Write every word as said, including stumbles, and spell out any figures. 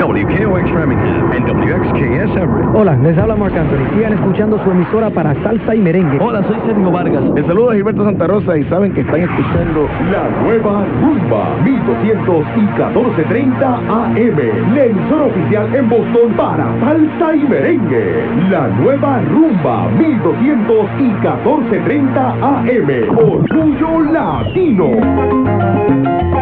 W K O X Framingham and W X K S Everett. Hola, les habla Marc Anthony. Sigan escuchando su emisora para salsa y merengue. Hola, soy Sergio Vargas. Les saluda Gilberto Santa Rosa y saben que están escuchando La Nueva Rumba mil doscientos y catorce treinta A M. La emisora oficial en Boston para salsa y merengue. La Nueva Rumba mil doscientos y catorce treinta A M. Orgullo Latino.